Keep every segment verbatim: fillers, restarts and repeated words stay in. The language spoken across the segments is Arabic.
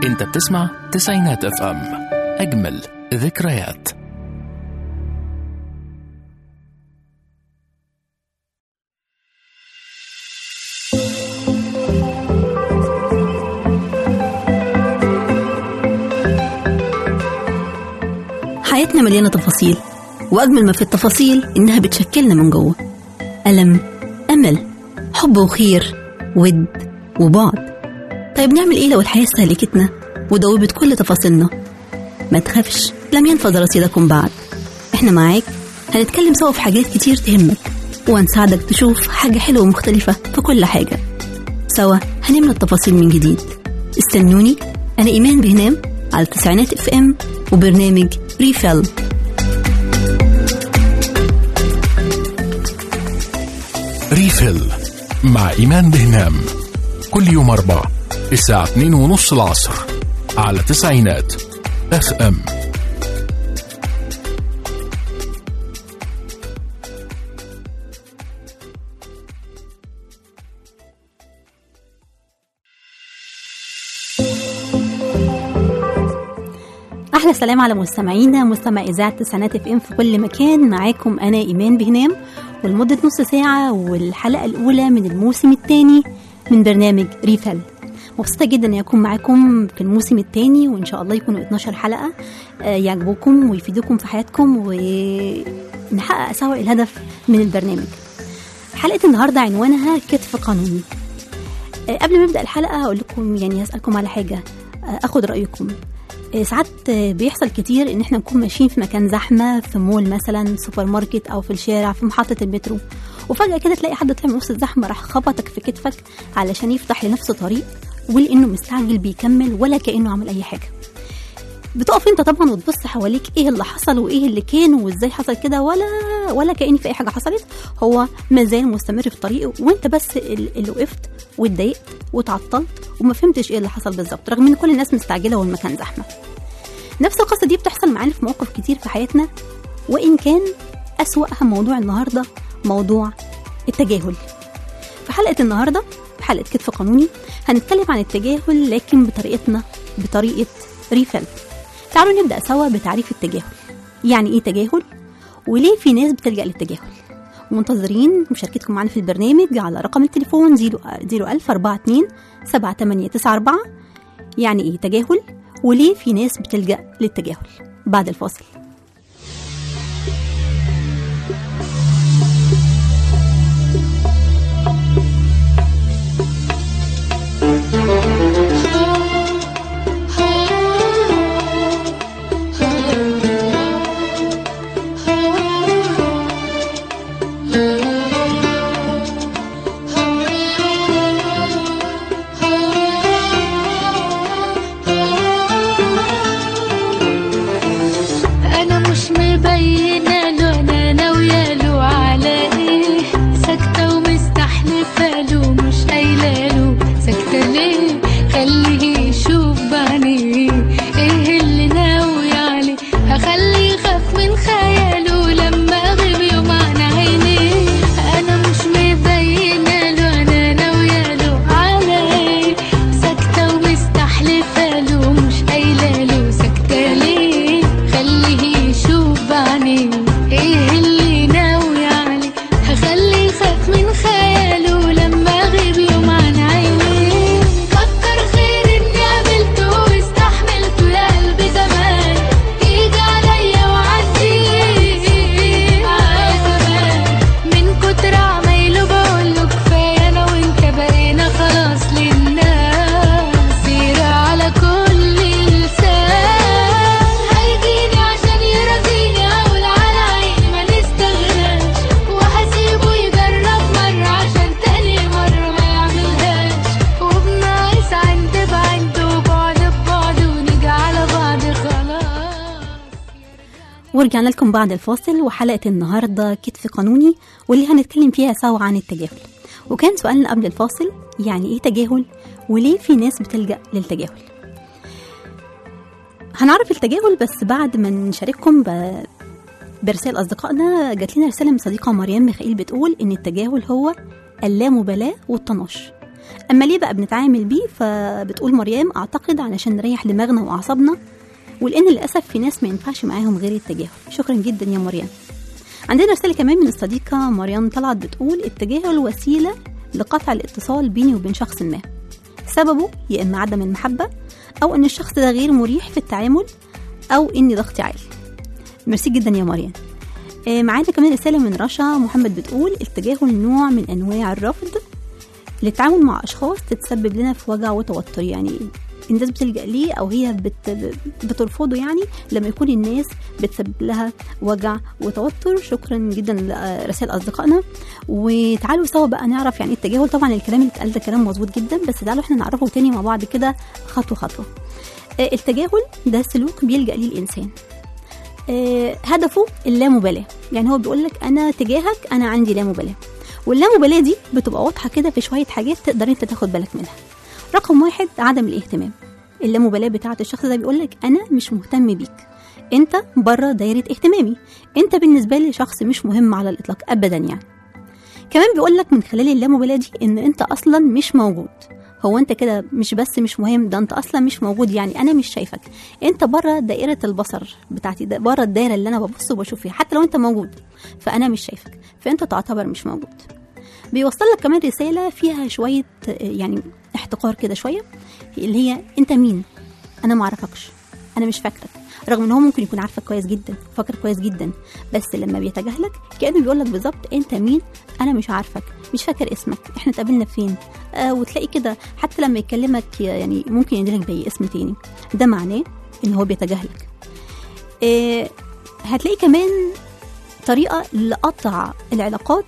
انت بتسمع تسعينات اف ام، اجمل ذكريات. حياتنا مليانة تفاصيل، وأجمل ما في التفاصيل إنها بتشكلنا من جوه. ألم، أمل، حب وخير، ود وبعد. طيب نعمل إيه لو الحياة استهلكتنا ودوبت كل تفاصيلنا؟ ما تخافش، لم ينفذ رصيدكم بعد. إحنا معاك، هنتكلم سوا في حاجات كتير تهمك، وهنساعدك تشوف حاجة حلوة ومختلفة في كل حاجة. سوا هنملى التفاصيل من جديد. استنوني، أنا إيمان بهنام على تسعينات اف ام وبرنامج ريفيل. ريفيل مع إيمان بهنام، كل يوم أربعة الساعة اتنين ونص العصر على تسعينات اف ام. أحلى سلام على مستمعينا، مستمع إذاعة تسعينات اف ام في كل مكان. معاكم أنا إيمان بهنام، والمدة نص ساعة، والحلقة الأولى من الموسم الثاني من برنامج ريفيل. مبسوطة جدا أن يكون معاكم في الموسم الثاني، وإن شاء الله يكونوا اتناشر حلقة يعجبوكم ويفيدوكم في حياتكم، ونحقق سوا الهدف من البرنامج. حلقة النهاردة عنوانها كتف قانوني. قبل ما نبدأ الحلقة أقول لكم، يعني أسألكم على حاجة، أخد رأيكم. ساعات بيحصل كتير ان احنا نكون ماشيين في مكان زحمة، في مول مثلا، سوبر ماركت، او في الشارع، في محطة المترو، وفجأة كده تلاقي حد طلع من وسط الزحمة راح خبطك في كتفك علشان يفتح لنفسه طريق، ولانه مستعجل بيكمل ولا كأنه عمل اي حاجة. بتقف انت طبعا وتبص حواليك ايه اللي حصل وايه اللي كان وازاي حصل كده، ولا ولا كأن في اي حاجة حصلت. هو مازال مستمر في طريقه، وانت بس اللي وقفت واتضايقت وتعطلت وما فهمتش ايه اللي حصل بالظبط، رغم ان كل الناس مستعجلة والمكان زحمة. نفس القصة دي بتحصل معانا في مواقف كتير في حياتنا، وإن كان أسوأها موضوع النهاردة موضوع التجاهل. في حلقة النهاردة، في حلقة كتف قانوني، هنتكلم عن التجاهل لكن بطريقتنا، بطريقة ريفيل. تعالوا نبدأ سوا بتعريف التجاهل. يعني إيه تجاهل؟ وليه في ناس بتلجأ للتجاهل؟ منتظرين مشاركتكم معنا في البرنامج على رقم التليفون زيرو ألف أربعة اتنين سبعة تمانية تسعة أربعة. يعني إيه تجاهل؟ وليه في ناس بتلجأ للتجاهل؟ بعد الفاصل. ورجعنا لكم بعد الفاصل، وحلقة النهاردة كتف قانوني، واللي هنتكلم فيها سوا عن التجاهل. وكان سؤالنا قبل الفاصل، يعني ايه تجاهل وليه في ناس بتلجأ للتجاهل؟ هنعرف التجاهل بس بعد ما نشارككم ب... برسائل أصدقائنا. جات لنا رسالة من صديقة مريم ميخائيل بتقول إن التجاهل هو اللامبالاة والطناش. اما ليه بقى بنتعامل بيه؟ فبتقول مريم اعتقد علشان نريح دماغنا واعصابنا، ولان للاسف في ناس ما ينفعش معاهم غير التجاهل. شكرا جدا يا مريم. عندنا رساله كمان من الصديقه مريم طلعت بتقول التجاهل وسيله لقطع الاتصال بيني وبين شخص ما، سببه يا اما عدم المحبه، او ان الشخص ده غير مريح في التعامل، او اني ضغطي عالي. ميرسي جدا يا مريم. آه معانا كمان رساله من رشا محمد بتقول التجاهل نوع من انواع الرفض للتعامل مع اشخاص تتسبب لنا في وجع وتوتر. يعني الناس بتلجأ ليه او هي بت بترفضه يعني لما يكون الناس بتسبب لها وجع وتوتر. شكرا جدا لرسائل اصدقائنا، وتعالوا سوا بقى نعرف يعني التجاهل. طبعا الكلام اللي اتقال ده كلام مظبوط جدا، بس تعالوا احنا نعرفه تاني مع بعض كده خطوه خطوه. آه التجاهل ده سلوك بيلجأ ليه الانسان، آه هدفه اللامبالاه. يعني هو بيقول لك انا تجاهك انا عندي لا مبالاه، واللامبالاه دي بتبقى واضحه كده في شويه حاجات تقدر انت تاخد بالك منها. رقم واحد عدم الاهتمام. اللامبالاه بتاعه الشخص ده بيقول لك انا مش مهتم بيك، انت بره دايره اهتمامي، انت بالنسبه لي شخص مش مهم على الاطلاق ابدا. يعني كمان بيقول لك من خلال اللامبالاه دي ان انت اصلا مش موجود. هو انت كده مش بس مش مهم، ده انت اصلا مش موجود. يعني انا مش شايفك، انت بره دائره البصر بتاعتي، ده بره الدايره اللي انا ببص وبشوف فيها. حتى لو انت موجود فانا مش شايفك، فانت تعتبر مش موجود. بيوصل لك كمان رساله فيها شويه يعني احتقار كده شويه، اللي هي انت مين؟ انا ما اعرفكش، انا مش فاكرك. رغم ان هو ممكن يكون عارفك كويس جدا، فاكر كويس جدا، بس لما بيتجاهلك كانه بيقول لك بالظبط انت مين؟ انا مش عارفك، مش فاكر اسمك، احنا اتقابلنا فين؟ آه وتلاقي كده حتى لما يكلمك يعني ممكن يديلك باي اسم تاني. ده معناه ان هو بيتجاهلك. آه هتلاقي كمان طريقه لقطع العلاقات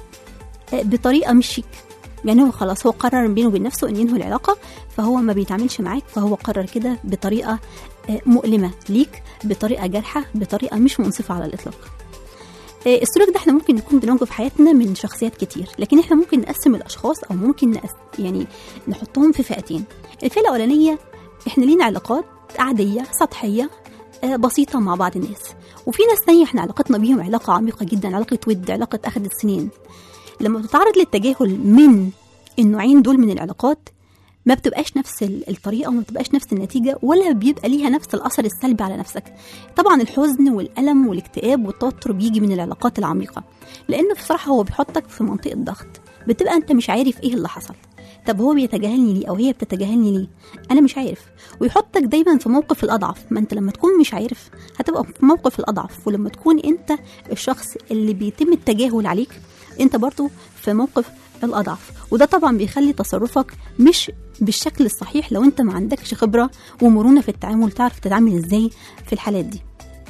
آه بطريقه مش شيك. يعني هو خلاص هو قرر بينه وبين نفسه ان ينهي العلاقه، فهو ما بيتعاملش معاك، فهو قرر كده بطريقه مؤلمه ليك، بطريقه جارحه، بطريقه مش منصفه على الاطلاق. السلوك ده احنا ممكن نكون بنواجهه في حياتنا من شخصيات كتير، لكن احنا ممكن نقسم الاشخاص او ممكن نقس يعني نحطهم في فئتين. الفئه الاولانيه احنا لينا علاقات عاديه سطحيه بسيطه مع بعض الناس، وفي ناس تانية احنا علاقتنا بيهم علاقه عميقه جدا، علاقه ود، علاقه اخذت سنين. لما بتتعرض للتجاهل من النوعين دول من العلاقات ما بتبقاش نفس الطريقة وما بتبقاش نفس النتيجة، ولا بيبقى ليها نفس الأثر السلبي على نفسك. طبعا الحزن والألم والاكتئاب والتوتر بيجي من العلاقات العميقة، لأنه بصراحة هو بيحطك في منطقة ضغط، بتبقى أنت مش عارف إيه اللي حصل. طب هو بيتجاهلني ليه أو هي بتتجاهلني ليه؟ أنا مش عارف. ويحطك دايما في موقف الأضعف. ما أنت لما تكون مش عارف هتبقى في موقف الأضعف، ولما تكون أنت الشخص اللي بيتم التجاهل عليك أنت برضو في موقف الأضعف. وده طبعا بيخلي تصرفك مش بالشكل الصحيح لو انت ما عندكش خبرة ومرونة في التعامل، تعرف تتعامل ازاي في الحالات دي.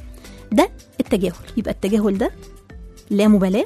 ده التجاهل. يبقى التجاهل ده لا مبالاة،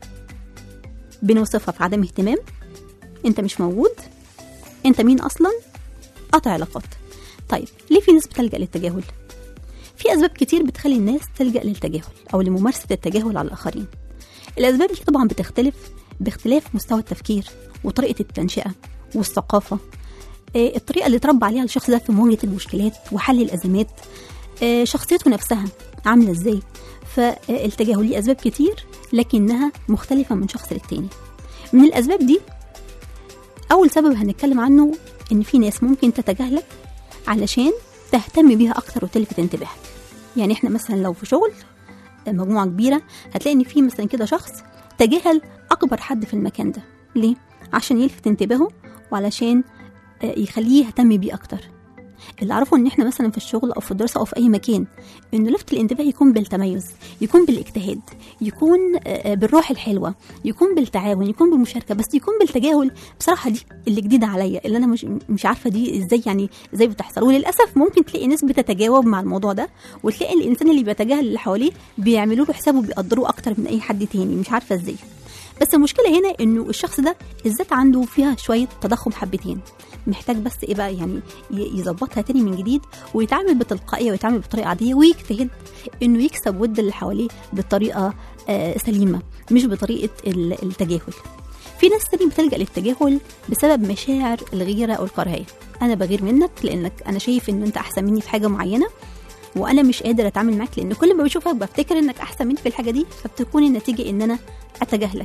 بنوصفها في عدم اهتمام، انت مش موجود، انت مين اصلا، قطع علاقات. طيب ليه في ناس بتلجأ للتجاهل؟ في اسباب كتير بتخلي الناس تلجأ للتجاهل او لممارسة التجاهل على الاخرين. الاسباب دي طبعا بتختلف باختلاف مستوى التفكير وطريقة التنشئة والثقافة، الطريقة اللي تربى عليها الشخص ده في مواجهة المشكلات وحل الأزمات، شخصيته نفسها عاملة ازاي. فالتجاهل ليه أسباب كتير لكنها مختلفة من شخص للتاني. من الأسباب دي أول سبب هنتكلم عنه إن في ناس ممكن تتجاهلك علشان تهتم بيها أكتر وتلفت انتباهك. يعني احنا مثلا لو في شغل مجموعة كبيرة هتلاقي إن في مثلا كده شخص تجاهل أكبر حد في المكان ده. ليه؟ عشان يلفت انتباهه وعلشان يخليه يهتم بيه أكتر. اللي أعرفه إن إحنا مثلا في الشغل أو في الدراسة أو في أي مكان إنه لفت الانتباه يكون بالتميز، يكون بالاجتهاد، يكون بالروح الحلوة، يكون بالتعاون، يكون بالمشاركة، بس يكون بالتجاهل. بصراحة دي اللي جديدة عليا، اللي أنا مش مش عارفة دي إزاي يعني إزاي بتحصل. وللأسف ممكن تلاقي ناس بتتجاوب مع الموضوع ده، وتلاقي الإنسان اللي بيتجاهل اللي حواليه بيعملوا له حسابه بيقدروه أكتر من أي حد تاني، مش عارفة إزاي. بس المشكلة هنا إنه الشخص ده الذات عنده فيها شوية تضخم حبتين، محتاج بس إيه بقى يعني يظبطها تاني من جديد ويتعامل بتلقائية ويتعامل بطريقة عادية، ويجتهد إنه يكسب ود اللي حواليه بطريقة آه سليمة مش بطريقة التجاهل. في ناس تاني بتلجأ للتجاهل بسبب مشاعر الغيرة أو الكراهية. أنا بغير منك لأنك أنا شايف إن أنت أحسن مني في حاجة معينة، وأنا مش قادر أتعامل معاك لأن كل ما بشوفك بفتكر إنك أحسن مني في الحاجة دي، فبتكون النتيجة إن أنا أتجاهلك.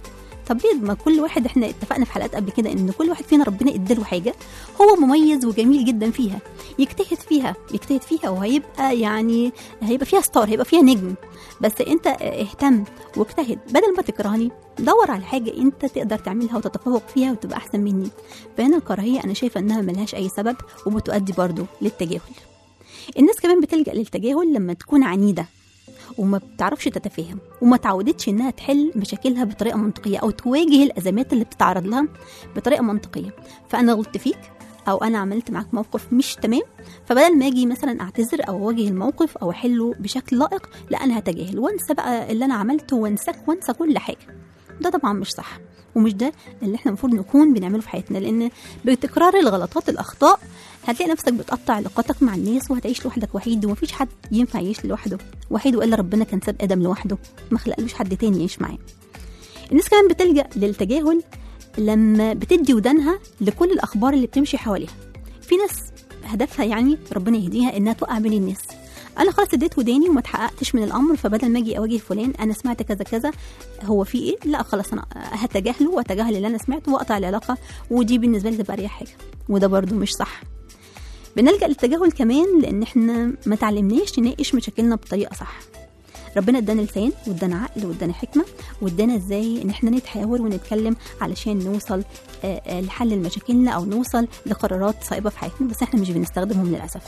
طب ليه؟ ما كل واحد، احنا اتفقنا في حلقات قبل كده ان كل واحد فينا ربنا اداله حاجه هو مميز وجميل جدا فيها، يجتهد فيها يجتهد فيها وهيبقى يعني هيبقى فيها ستار، هيبقى فيها نجم. بس انت اهتم واجتهد، بدل ما تكرهني دور على حاجه انت تقدر تعملها وتتفوق فيها وتبقى احسن مني. فهنا الكراهيه انا شايفه انها ملهاش اي سبب وبتؤدي برضو للتجاهل. الناس كمان بتلجأ للتجاهل لما تكون عنيده وما بتعرفش تتفاهم وما تعودتش انها تحل مشاكلها بطريقه منطقيه او تواجه الازمات اللي بتتعرض لها بطريقه منطقيه. فانا غلطت فيك او انا عملت معاك موقف مش تمام، فبدل ما اجي مثلا اعتذر او اواجه الموقف او احله بشكل لائق، لا انا هتجاهل وانسى بقى اللي انا عملته وانساك وانسى كل حاجه. ده طبعا مش صح، ومش ده اللي احنا المفروض نكون بنعمله في حياتنا، لان بتكرار الغلطات الاخطاء هتلاقي نفسك بتقطع علاقاتك مع الناس وهتعيش لوحدك وحيد، ومفيش حد ينفع يعيش لوحده وحيد، والا ربنا كان ساب ادم لوحده ما خلقلوش حد تاني يعيش معاه. الناس كمان بتلجأ للتجاهل لما بتدي ودانها لكل الاخبار اللي بتمشي حواليها. في ناس هدفها يعني ربنا يهديها انها توقع بين الناس، انا خلاص اديت وداني وما اتحققتش من الامر، فبدل ما اجي اواجه فلان انا سمعت كذا كذا هو في ايه، لا خلاص انا هتجاهله واتجاهل اللي انا سمعته واقطع العلاقه، ودي بالنسبه لي تبقى اريح حاجه، وده برضو مش صح. بنلجأ للتجاهل كمان لان احنا ما تعلمناش نناقش مشاكلنا بطريقه صح. ربنا ادانا لسان وادانا عقل وادانا حكمه وادانا ازاي ان احنا نتحاور ونتكلم علشان نوصل لحل مشاكلنا او نوصل لقرارات صائبه في حياتنا، بس احنا مش بنستخدمهم للاسف.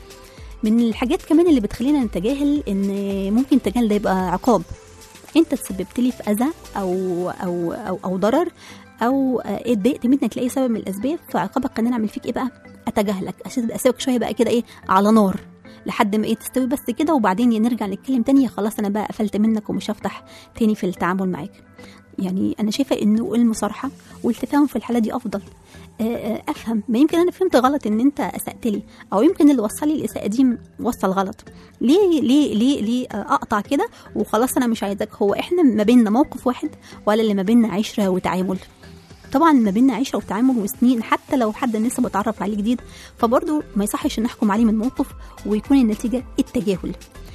من الحاجات كمان اللي بتخلينا نتجاهل ان ممكن التجاهل ده يبقى عقاب، انت تسببت لي في اذى او او او, أو ضرر او اتضايقت منك لاي سبب من الاسباب، فعقابك ان انا اعمل فيك ايه بقى؟ اتجاهلك، اسيبك شويه بقى كده ايه على نار لحد ما ايه تستوي بس كده، وبعدين نرجع نتكلم تاني، خلاص انا بقى قفلت منك ومش هفتح تاني في التعامل معاك. يعني انا شايفه انه المصارحه والتفاهم في الحاله دي افضل. افهم، ما يمكن انا فهمت غلط ان انت اسأت لي، او يمكن اللي وصل لي الاساءه دي وصل غلط، ليه ليه ليه ليه اقطع كده وخلاص انا مش عايزك؟ هو احنا ما بيننا موقف واحد ولا اللي ما بيننا عشره وتعامل؟ طبعا ما بيننا عشره وتعامل وسنين، حتى لو حد لسه بتعرف عليه جديد، فبرضه ما يصحش نحكم عليه من موقف ويكون النتيجه التجاهل.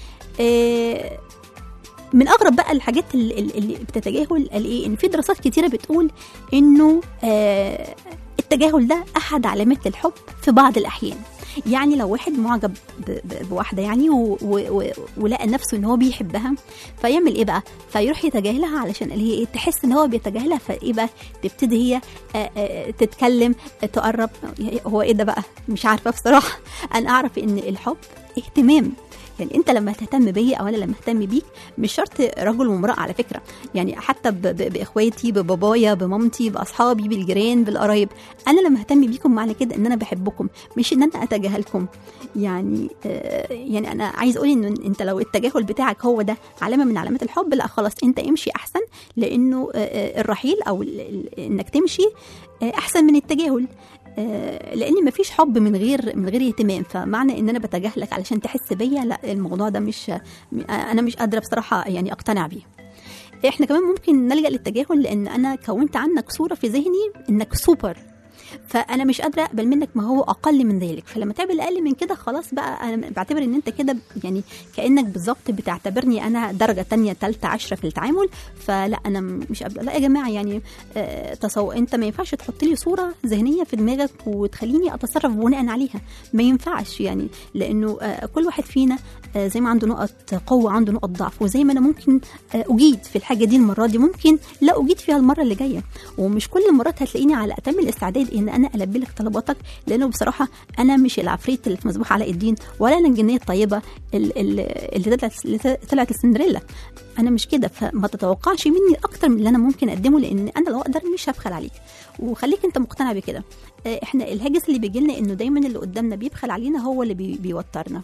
آه من اغرب بقى الحاجات اللي, اللي بتتجاهل قال ايه، ان في دراسات كتيره بتقول انه آه التجاهل ده احد علامات الحب في بعض الاحيان. يعني لو واحد معجب بواحده يعني ولقى نفسه ان هو بيحبها، فيعمل ايه بقى؟ فيروح يتجاهلها علشان اللي هي ايه، تحس ان هو بيتجاهلها، فايه بقى تبتدي هي آآ آآ تتكلم تقرب. هو ايه ده بقى؟ مش عارفه بصراحه. انا اعرف ان الحب اهتمام، يعني انت لما تهتم بيا او انا لما اهتم بيك، مش شرط رجل وامراه على فكره، يعني حتى باخواتي، ببابايا، بمامتي، باصحابي، بالجيران، بالقرايب، انا لما اهتم بيكم معنى كده ان انا بحبكم، مش ان انا اتجاهلكم. يعني آه يعني انا عايز اقول ان انت لو التجاهل بتاعك هو ده علامه من علامات الحب، لا خلاص انت امشي احسن، لانه آه الرحيل او انك تمشي آه احسن من التجاهل، لان مفيش حب من غير من غير اهتمام. فمعنى ان انا بتجاهلك علشان تحس بيا، لا الموضوع ده مش، انا مش قادره بصراحه يعني اقتنع بيه. احنا كمان ممكن نلجأ للتجاهل لان انا كونت عنك صوره في ذهني انك سوبر، فانا مش قادره اقبل منك ما هو اقل من ذلك، فلما تعمل اقل من كده خلاص بقى انا بعتبر ان انت كده يعني كانك بالظبط بتعتبرني انا درجه تانية تالتة عشرة في التعامل، فلا انا مش قابله. لا يا جماعه، يعني آه تصور انت ما ينفعش تحط لي صوره ذهنيه في دماغك وتخليني اتصرف بناء عليها، ما ينفعش يعني، لانه آه كل واحد فينا آه زي ما عنده نقط قوه عنده نقط ضعف، وزي ما انا ممكن آه اجيد في الحاجه دي المره دي ممكن لا اجيد فيها المره اللي جايه، ومش كل المرات هتلاقيني على اتم الاستعداد ان انا البي لك طلباتك، لانه بصراحه انا مش العفريت اللي في مذبوح علاء الدين، ولا انا الجنيه الطيبه اللي طلعت اللي طلعت السندريلا، انا مش كده. فما تتوقعش مني اكتر من اللي انا ممكن اقدمه، لان انا لو اقدر مش هبخل عليك، وخليك انت مقتنع بكده. احنا الهاجس اللي بيجي لنا انه دايما اللي قدامنا بيبخل علينا هو اللي بي بيوترنا.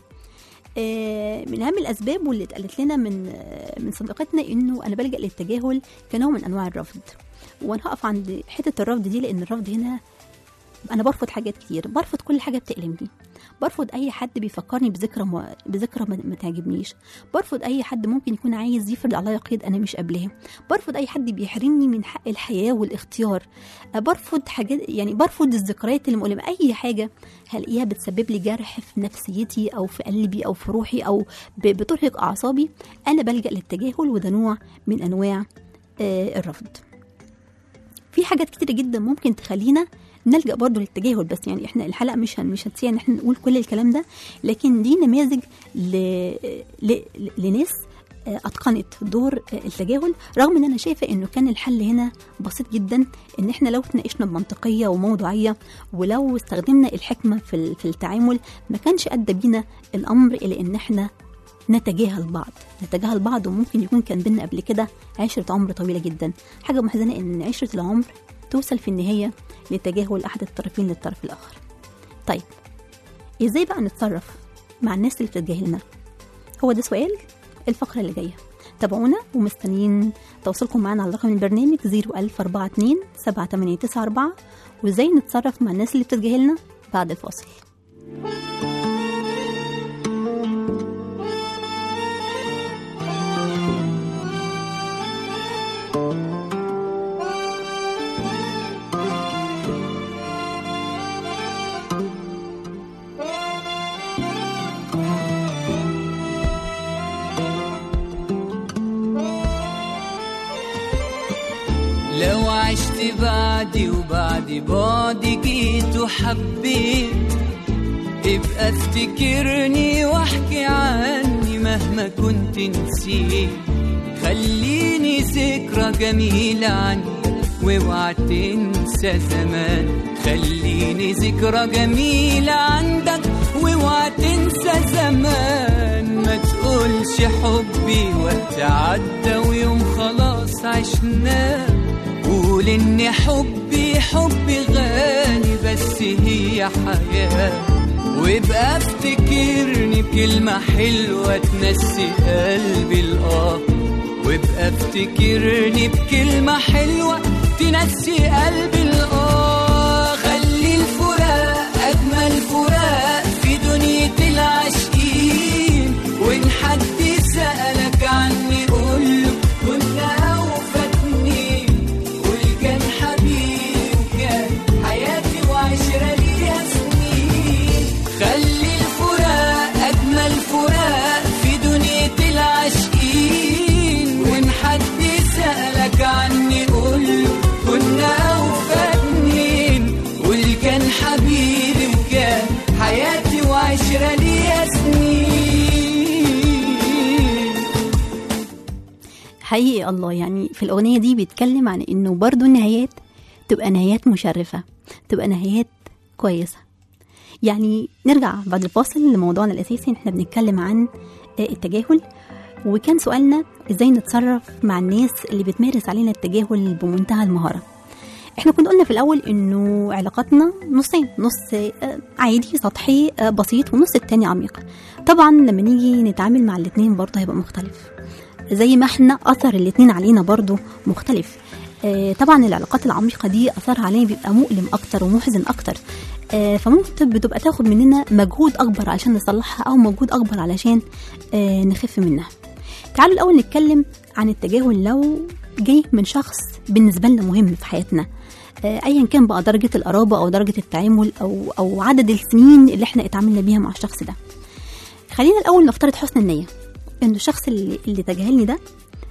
من اهم الاسباب واللي اتقالت لنا من من صديقتنا انه انا بلجأ للتجاهل كنوع من انواع الرفض، وانا هقف عند حته الرفض دي، لان الرفض هنا انا برفض حاجات كتير، برفض كل حاجه بتألمني، برفض اي حد بيفكرني بذكرى م... بذكرى ما... ما تعجبنيش، برفض اي حد ممكن يكون عايز يفرض عليا قيد انا مش قابلاه، برفض اي حد بيحرمني من حق الحياه والاختيار، برفض حاجات، يعني برفض الذكريات المؤلمه، اي حاجه هلاقيها بتسبب لي جرح في نفسيتي او في قلبي او في روحي او ب... بترهق اعصابي، انا بلجأ للتجاهل، وده نوع من انواع آه الرفض. في حاجات كتير جدا ممكن تخلينا نلجأ برضو للتجاهل، بس يعني احنا الحلقة مش هن مش هتسيع ان احنا نقول كل الكلام ده، لكن دي نماذج ل... ل... لناس اتقنت دور التجاهل، رغم ان انا شايفه انه كان الحل هنا بسيط جدا، ان احنا لو تناقشنا بمنطقيه وموضوعيه ولو استخدمنا الحكمه في في التعامل ما كانش ادى بينا الامر الى ان احنا نتجاهل بعض نتجاهل بعض وممكن يكون كان بينا قبل كده عشره عمر طويله جدا. حاجه محزنه ان عشره العمر توصل في النهايه لتجاهل احد الطرفين للطرف الاخر. طيب ازاي بقى نتصرف مع الناس اللي بتتجاهلنا؟ هو ده سؤال الفقرة اللي جاية. تابعونا ومستنيين تواصلكم معنا على رقم البرنامج صفر ألف أربعة اتنين سبعة تمانية تسعة أربعة، وازاي نتصرف مع الناس اللي بتتجاهلنا بعد الفاصل. لو عشت بعدي وبعد بعدي جيت وحبيت، ابقى افتكرني واحكي عني مهما كنت نسيت. خليني ذكرى جميلة عني واوعى تنسى زمان. خليني ذكرى جميلة عندك واوعى تنسى زمان. ما تقولش حبي وقت عدى ويوم خلاص عشناه. قول ان حبي حبي غالي بس هي حياة. وابقى افتكرني بكلمة حلوة تنسي قلبي الآه. وابقى افتكرني بكلمة حلوة تنسي قلبي الآه. خلي الفراق أجمل فراق في دنيا العاشقين. وإن حد سألك عني قوله كنا أوفى اتنين. قول كان حبيبي وكان حياتي وعشرة ليها سنين. خلي الفراق أجمل فراق في دنيا العاشقين. وإن حد سألك عني قوله كنا أوفى اتنين. قول كان حبيبي وكان حياتي وعشرة ليها سنين. حقيقي الله، يعني في الأغنية دي بيتكلم عن إنه برضو النهايات تبقى نهايات مشرفة، تبقى نهايات كويسة. يعني نرجع بعد الفاصل لموضوعنا الأساسي. احنا بنتكلم عن التجاهل، وكان سؤالنا ازاي نتصرف مع الناس اللي بتمارس علينا التجاهل بمنتهى المهارة. احنا كنا قلنا في الأول إنه علاقاتنا نصين، نص عادي سطحي بسيط ونص التاني عميق. طبعا لما نيجي نتعامل مع الاتنين برضه هيبقى مختلف، زي ما احنا أثر الاتنين علينا برضو مختلف. آه طبعا العلاقات العميقة دي أثرها علينا بيبقى مؤلم أكتر ومحزن أكتر. آه فممكن بتبقى تاخد مننا مجهود أكبر علشان نصلحها، أو مجهود أكبر علشان آه نخف منها. تعالوا الأول نتكلم عن التجاهل لو جاي من شخص بالنسبة لنا مهم في حياتنا، آه أيا كان بقى درجة القرابة أو درجة التعامل أو, أو عدد السنين اللي احنا اتعاملنا بيها مع الشخص ده. خلينا الأول نفترض حسن النية، إنه الشخص اللي, اللي تجاهلني ده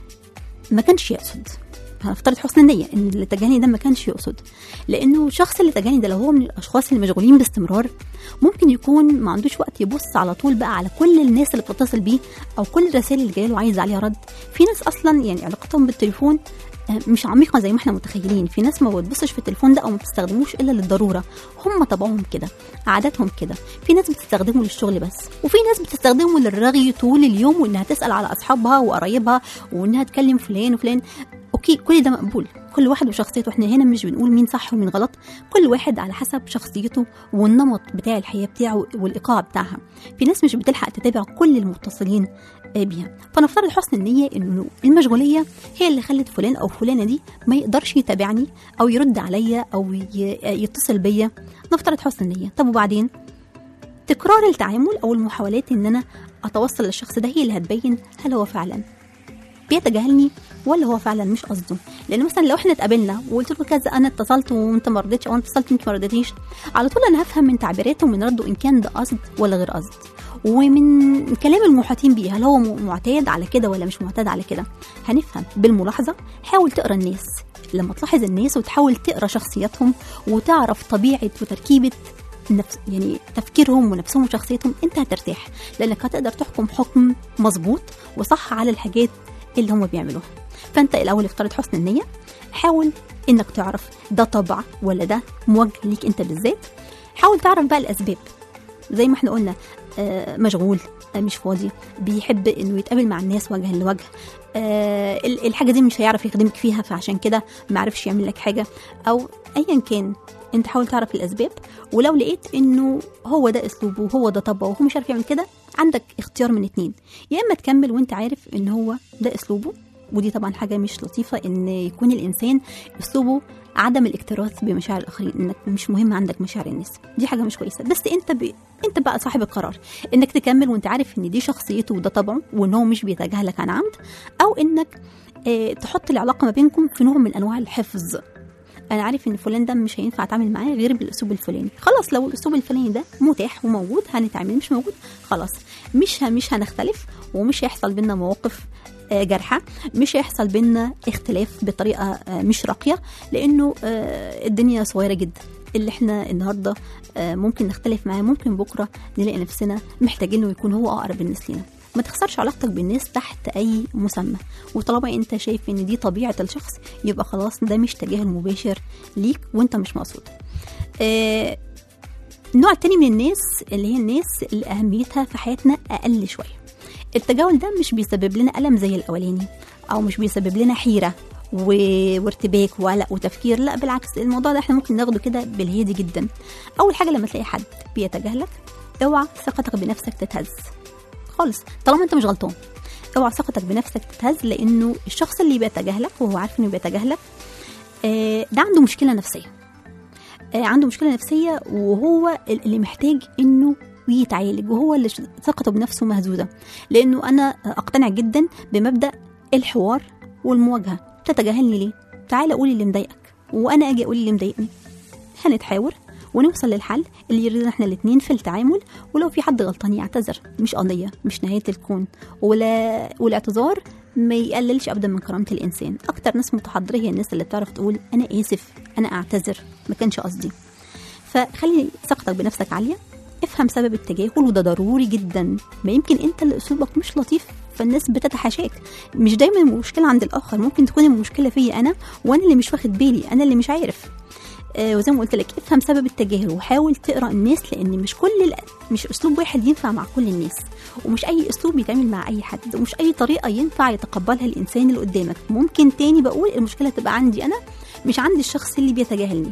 ما كانش يقصد. هنفترض حسن النية إن اللي تجاهلني ده ما كانش يقصد، لأنه الشخص اللي تجاهلني ده لو هو من الأشخاص اللي مشغولين باستمرار ممكن يكون ما عندوش وقت يبص على طول بقى على كل الناس اللي بتتصل بيه أو كل الرسائل اللي جايه له عايز عليها رد. في ناس أصلا يعني علاقتهم بالتليفون مش عميقة زي ما احنا متخيلين. في ناس ما بتبصش في التليفون ده أو ما بتستخدموش إلا للضرورة، هم طبعهم كده، عاداتهم كده. في ناس بتستخدمه للشغل بس، وفي ناس بتستخدمه للرغي طول اليوم، وإنها تسأل على أصحابها وقرايبها وإنها تكلم فلان وفلان. أوكي، كل ده مقبول، كل واحد وشخصيته. احنا هنا مش بنقول مين صح ومين غلط، كل واحد على حسب شخصيته والنمط بتاع الحياة بتاعه والإيقاع بتاعها. في ناس مش بتلحق تتابع كل المتصلين بيها. فنفترض حسن النية إنه المشغولية هي اللي خلت فلان أو فلانة دي ما يقدرش يتابعني أو يرد عليا أو يتصل بيا. نفترض حسن النية. طب وبعدين تكرار التعامل أو المحاولات إن أنا أتوصل للشخص ده هي اللي هتبين هل هو فعلا بيتجاهلني ولا هو فعلا مش قصده. لان مثلا لو احنا اتقابلنا وقلت له كذا، انا اتصلت وانت ما رضيتش، او انت اتصلت وانت ما رضيتيش، على طول انا هفهم من تعبيراته ومن رده ان كان ده قصد ولا غير قصد، ومن كلام المحاطين بيه هل هو معتاد على كده ولا مش معتاد على كده. هنفهم بالملاحظه. حاول تقرا الناس، لما تلاحظ الناس وتحاول تقرا شخصياتهم وتعرف طبيعه وتركيبه نفس يعني تفكيرهم ونفسهم وشخصيتهم، انت هترتاح، لانك هتقدر تحكم حكم مظبوط وصح على الحاجات اللي هم بيعملوها. فانت الاول افترض حسن النيه، حاول انك تعرف ده طبع ولا ده موجه ليك انت بالذات. حاول تعرف بقى الاسباب، زي ما احنا قلنا آه مشغول، آه مش فاضي، بيحب انه يتقابل مع الناس وجها لوجه، آه الحاجه دي مش هيعرف يخدمك فيها فعشان كده ما عرفش يعمل لك حاجه، او ايا كان. انت حاول تعرف الاسباب، ولو لقيت انه هو ده اسلوبه وهو ده طبعه وهو مش عارف يعمل كده، عندك اختيار من اتنين: يا اما تكمل وانت عارف ان هو ده اسلوبه، ودي طبعا حاجه مش لطيفه ان يكون الانسان اسلوبه عدم الاكتراث بمشاعر الاخرين، انك مش مهم عندك مشاعر الناس، دي حاجه مش كويسه. بس انت ب... انت بقى صاحب القرار انك تكمل وانت عارف ان دي شخصيته وده طبعه وان هو مش بيتجاهلك عن عمد، او انك اه تحط العلاقه ما بينكم في نوع من انواع الحفظ. انا عارف ان فلان ده مش هينفع اتعامل معاه غير بالاسلوب الفلاني، خلاص لو الاسلوب الفلاني ده متاح وموجود هنتعامل، مش موجود خلاص مش مش هنختلف، ومش هيحصل بينا مواقف جارحه، مش هيحصل بينا اختلاف بطريقه مش راقيه، لانه الدنيا صغيره جدا. اللي احنا النهارده ممكن نختلف معاه، ممكن بكره نلاقي نفسنا محتاجينه يكون هو اقرب الناس لينا. ما تخسرش علاقتك بالناس تحت اي مسمى، وطالما انت شايف ان دي طبيعه الشخص يبقى خلاص ده مش تجاهل مباشر ليك وانت مش مقصود. آه النوع التاني من الناس اللي هي الناس اللي اهميتها في حياتنا اقل شويه. التجاهل ده مش بيسبب لنا ألم زي الأولاني، أو مش بيسبب لنا حيرة و... وارتباك وقلق وتفكير، لا بالعكس، الموضوع ده احنا ممكن ناخده كده بالهادي جدا. أول حاجة لما تلاقي حد بيتجاهلك، اوعى ثقتك بنفسك تتهز خالص، طالما انت مش غلطان اوعى ثقتك بنفسك تتهز، لأنه الشخص اللي بيتجاهلك وهو عارف انه بيتجاهلك آه ده عنده مشكلة نفسية، آه عنده مشكلة نفسية، وهو اللي محتاج انه ويتعالج، وهو اللي ثقته بنفسه مهزوزة. لأنه أنا أقتنع جدا بمبدأ الحوار والمواجهة. تتجاهلني ليه؟ تعالى قولي اللي مضايقك وأنا أجي أقولي اللي مضايقني، هنتحاور ونوصل للحل اللي يرضينا احنا الاتنين في التعامل. ولو في حد غلطان يعتذر، مش قضية، مش نهاية الكون، ولا والاعتذار ما يقللش أبدا من كرامة الإنسان. أكتر ناس متحضرة هي الناس اللي بتعرف تقول أنا آسف، أنا أعتذر، ما كانش قصدي. فخلي ثقتك بنفسك عالية، افهم سبب التجاهل، وده ضروري جدا. ما يمكن انت اللي اسلوبك مش لطيف فالناس بتتحاشاك، مش دايما المشكله عند الاخر، ممكن تكون المشكله فيا انا، وانا اللي مش واخد بالي، انا اللي مش عارف. آه وزي ما قلت لك افهم سبب التجاهل، وحاول تقرا الناس، لان مش كل ال... مش اسلوب واحد ينفع مع كل الناس، ومش اي اسلوب يتعامل مع اي حد، ومش اي طريقه ينفع يتقبلها الانسان اللي قدامك. ممكن تاني بقول المشكله تبقى عندي انا، مش عند الشخص اللي بيتجاهلني.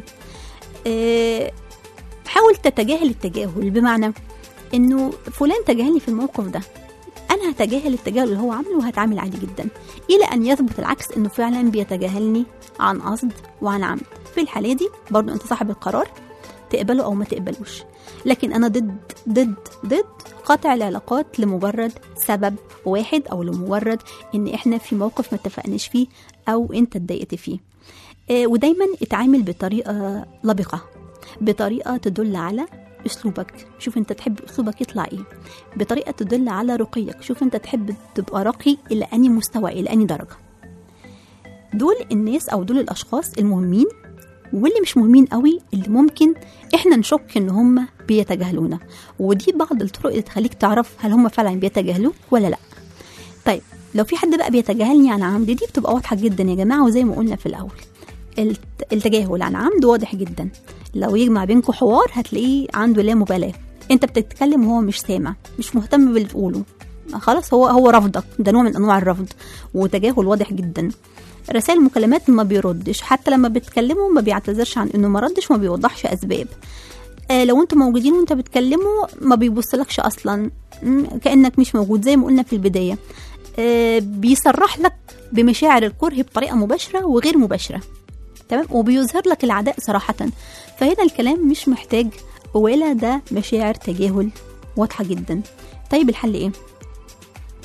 آه حاول تتجاهل التجاهل، بمعنى انه فلان تجاهلني في الموقف ده، انا هتجاهل التجاهل اللي هو عامله وهتعامل عادي جدا، الى ان يثبت العكس انه فعلا بيتجاهلني عن قصد وعن عمد. في الحالة دي برضو انت صاحب القرار، تقبله او ما تقبلوش. لكن انا ضد ضد ضد قطع العلاقات لمجرد سبب واحد، او لمجرد ان احنا في موقف ما اتفقناش فيه او انت اتضايقت فيه. آه ودايما اتعامل بطريقة لبقة، بطريقة تدل على أسلوبك. شوف أنت تحب أسلوبك يطلع إيه، بطريقة تدل على رقيك. شوف أنت تحب تبقى راقي إلى أني مستوى، إلى أني درجة. دول الناس أو دول الأشخاص المهمين، واللي مش مهمين قوي اللي ممكن إحنا نشك إن هم بيتجاهلونا. ودي بعض الطرق اللي تخليك تعرف هل هم فعلا بيتجاهلوك ولا لأ. طيب لو في حد بقى بيتجاهلني عن عمد، دي بتبقى واضحة جدا يا جماعة. وزي ما قلنا في الأول، التجاهل عن عمد واضح جدا. لو يجمع بينكم حوار هتلاقيه عنده لا مبالاة، انت بتتكلم وهو مش سامع، مش مهتم باللي بتقوله، خلاص هو هو رفضك، ده نوع من انواع الرفض وتجاهل واضح جدا. رسائل مكالمات ما بيردش، حتى لما بتكلمه ما بيعتذرش عن انه ما ردش وما بيوضحش اسباب. آه لو انتوا موجودين وانت بتكلمه ما بيبصلكش اصلا، كأنك مش موجود زي ما قلنا في البداية. آه بيصرح لك بمشاعر الكره بطريقة مباشرة وغير مباشرة، تمام، وبيظهر لك العداء صراحة. فهنا الكلام مش محتاج ولا ده مشاعر تجاهل واضحة جدا. طيب الحل ايه؟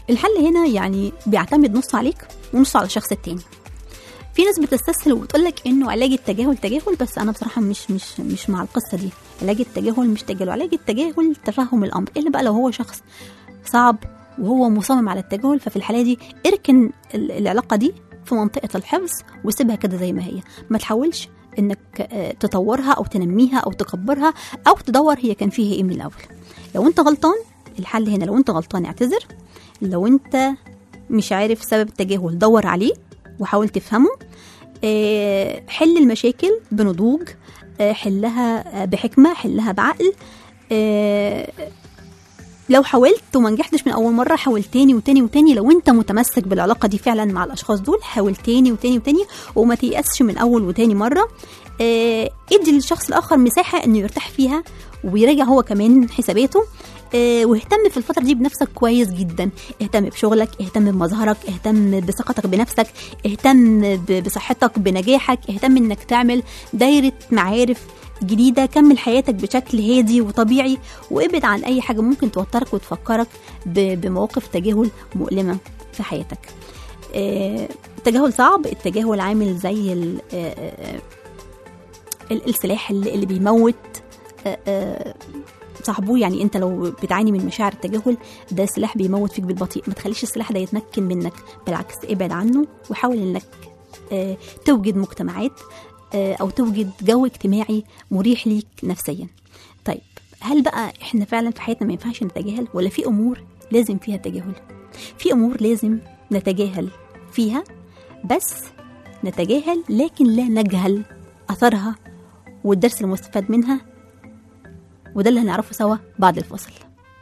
الحل هنا يعني بيعتمد نص عليك ونص على الشخص التاني. في ناس بتستسهل وتقولك انه علاج التجاهل تجاهل، بس انا بصراحه مش مش مش مع القصه دي. علاج التجاهل مش تجاهل، علاج التجاهل تفهم الامر، الا بقى لو هو شخص صعب وهو مصمم على التجاهل، ففي الحاله دي اركن العلاقه دي في منطقه الحفظ وسيبها كده زي ما هي. ما تحاولش انك تطورها او تنميها او تكبرها او تدور هي كان فيها ايه من الاول. لو انت غلطان الحل هنا، لو انت غلطان اعتذر، لو انت مش عارف سبب التجاهل دور عليه وحاول تفهمه. اه حل المشاكل بنضوج، اه حلها بحكمة، حلها بعقل. اه لو حاولت وما نجحتش من اول مرة حاول تاني وتاني وتاني. لو انت متمسك بالعلاقة دي فعلا مع الاشخاص دول حاول تاني وتاني وتاني وما تيأسش من اول وتاني مرة. اه ادي للشخص الاخر مساحة انه يرتاح فيها ويراجع هو كمان حساباته. اه واهتم في الفترة دي بنفسك كويس جدا. اهتم بشغلك، اهتم بمظهرك، اهتم بثقتك بنفسك، اهتم بصحتك، بنجاحك، اهتم انك تعمل دايرة معارف جديدة. كمل حياتك بشكل هادي وطبيعي وابعد عن اي حاجة ممكن توترك وتفكرك بمواقف تجاهل مؤلمة في حياتك. اه التجاهل صعب، التجاهل عامل زي ال اه السلاح اللي بيموت اه صاحبه. يعني انت لو بتعاني من مشاعر التجاهل ده سلاح بيموت فيك بالبطيء. ما تخليش السلاح ده يتمكن منك، بالعكس ابعد عنه وحاول انك اه توجد مجتمعات اه او توجد جو اجتماعي مريح ليك نفسيا. طيب هل بقى احنا فعلا في حياتنا ما ينفعش نتجاهل، ولا في امور لازم فيها تجاهل؟ في امور لازم نتجاهل فيها، بس نتجاهل لكن لا نجهل اثرها والدرس المستفاد منها، وده اللي هنعرفه سوا بعد الفاصل.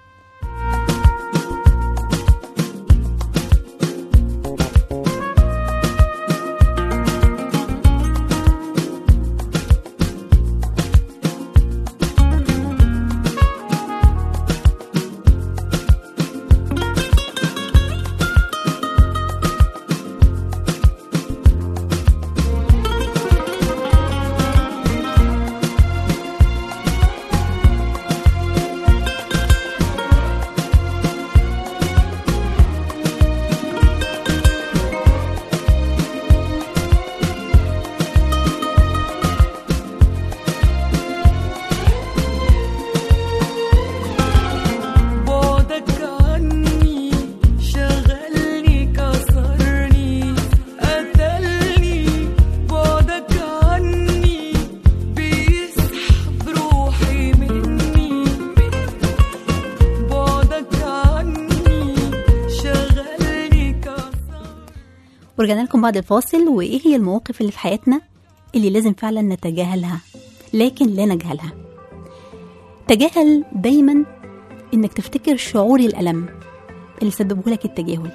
ورجعنا لكم بعد الفاصل. وايه هي المواقف اللي في حياتنا اللي لازم فعلا نتجاهلها لكن لا نجهلها؟ تجاهل دايما انك تفتكر شعور الألم اللي سببه لك التجاهل،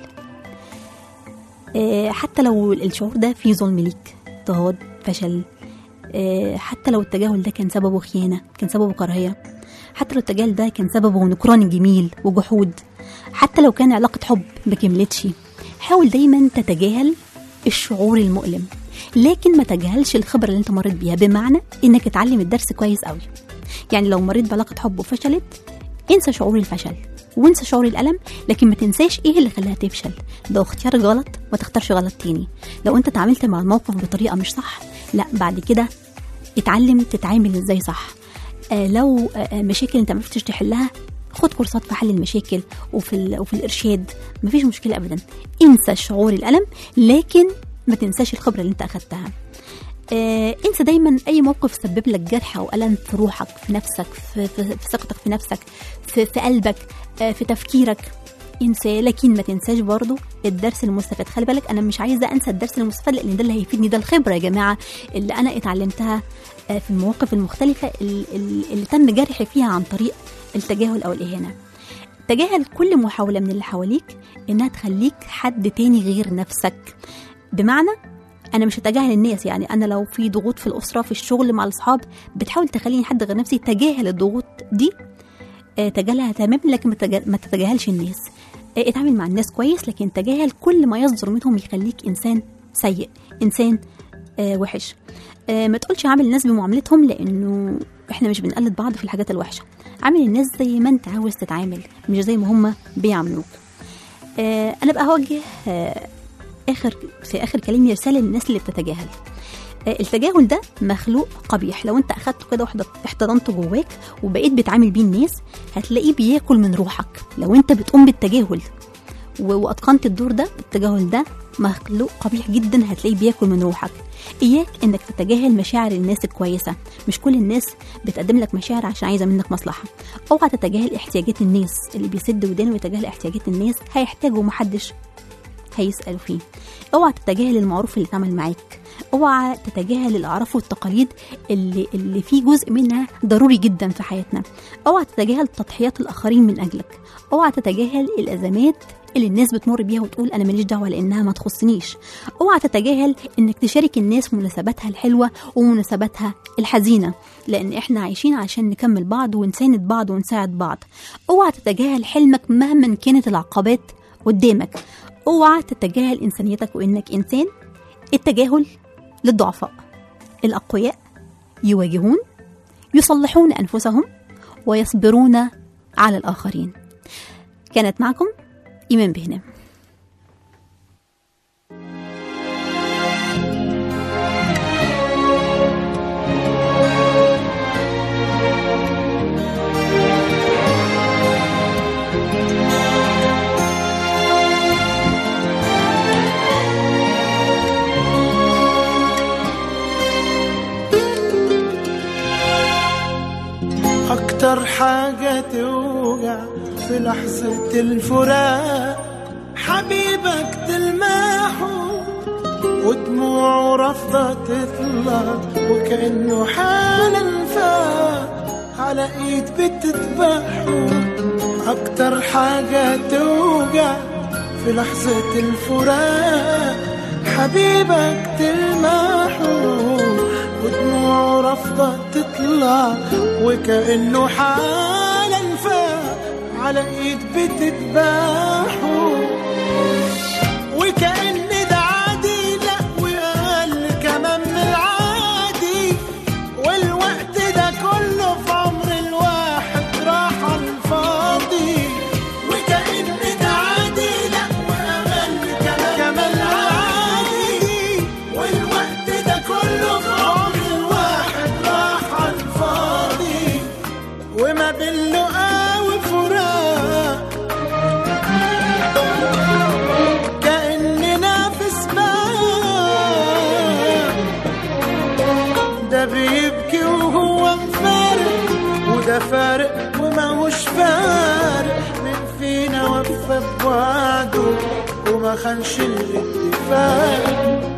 اه حتى لو الشعور ده فيه ظلم ليك، اضطهاد، فشل، اه حتى لو التجاهل ده كان سببه خيانة، كان سببه كراهية، حتى لو التجاهل ده كان سببه نكران جميل وجحود، حتى لو كان علاقة حب ما كملتش. حاول دايما تتجاهل الشعور المؤلم لكن ما تجاهلش الخبرة اللي انت مريت بيها، بمعنى انك تتعلم الدرس كويس قوي. يعني لو مريت بعلاقة حب وفشلت انسى شعور الفشل وانسى شعور الألم، لكن ما تنساش ايه اللي خلاها تفشل. لو اختيارك غلط ما تختارش غلط تاني. لو انت تعاملت مع الموقف بطريقة مش صح، لا بعد كده اتعلم تتعامل ازاي صح. آه لو آه مشاكل انت ما عرفتش تحلها خد كورسات في حل المشاكل وفي وفي الارشاد، مفيش مشكله ابدا. انسى شعور الالم لكن ما تنساش الخبره اللي انت اخدتها. آه انسى دايما اي موقف سبب لك جرح او الم في روحك، في نفسك، في, في, في ثقتك في نفسك، في, في قلبك، آه في تفكيرك. انسى، لكن ما تنساش برضو الدرس المستفاد. خلي بالك انا مش عايزه انسى الدرس المستفاد، لان ده اللي هيفيدني، ده الخبره يا جماعه اللي انا اتعلمتها في المواقف المختلفه اللي, اللي تم جرحي فيها عن طريق التجاهل او الاهانه. تجاهل كل محاوله من اللي حواليك انها تخليك حد تاني غير نفسك. بمعنى انا مش هتجاهل الناس، يعني انا لو في ضغوط في الاسره، في الشغل، مع الاصحاب، بتحاول تخليني حد غير نفسي، تجاهل الضغوط دي، تجاهلها تماما، لكن ما تتجاهلش الناس. اتعامل مع الناس كويس، لكن تجاهل كل ما يصدر منهم يخليك انسان سيء، انسان آه وحش. آه ما تقولش عامل الناس بمعاملتهم، لانه احنا مش بنقلد بعض في الحاجات الوحشه. عامل الناس زي ما انت عاوز تتعامل، مش زي ما هم بيعاملوك. آه انا بقى هوجه آه اخر في اخر كلامي رساله للناس اللي بتتجاهل. آه التجاهل ده مخلوق قبيح، لو انت اخدته كده واحتضنته جواك وبقيت بتعامل بيه الناس هتلاقيه بياكل من روحك. لو انت بتقوم بالتجاهل واتقنت الدور ده، التجاهل ده مخلوق قبيح جدا، هتلاقيه بياكل من روحك. اياك انك تتجاهل مشاعر الناس الكويسه، مش كل الناس بتقدم لك مشاعر عشان عايزه منك مصلحه. اوعى تتجاهل احتياجات الناس، اللي بيسد ودانه ويتجاهل احتياجات الناس هيحتاجه ومحدش هيسأله فيه. اوعى تتجاهل المعروف اللي اتعمل معاك، اوعى تتجاهل الاعراف والتقاليد اللي اللي فيه جزء منها ضروري جدا في حياتنا. اوعى تتجاهل تضحيات الاخرين من اجلك، اوعى تتجاهل الازمات اللي الناس بتمر بيها وتقول انا ماليش دعوه لانها ما تخصنيش. اوعى تتجاهل انك تشارك الناس مناسباتها الحلوه ومناسباتها الحزينه، لان احنا عايشين عشان نكمل بعض ونساند بعض ونساعد بعض. اوعى تتجاهل حلمك مهما كانت العقبات قدامك. اوعى تتجاهل انسانيتك وانك انسان. التجاهل للضعفاء. الاقوياء يواجهون، يصلحون انفسهم، ويصبرون على الاخرين. كانت معكم إيمان بهنام. أكتر حاجة توجع في لحظة الفراق حبيبك تلمحه ودموعه رافضة تطلع، وكأنه حالا فات على ايد بتذبحه. أكتر حاجة توجع في لحظة الفراق حبيبك تلمحه ودموعه رافضة تطلع، وكأنه حالا فات على ايد بتذبحه. وكأن ده عادي، لا وقال كمان من العادي، والوقت ده كله في عمر الواحد راح على الفاضي. وكأن ده عادي، لا وقال كمان من العادي، والوقت ده كله في عمر الواحد راح على الفاضي. وما باللقا وفراق كأننا في سباق، ده بيبكي وهو مفارق، وده فارق وماهوش فارق. من فينا وفى بوعده وما خانش الاتفاق.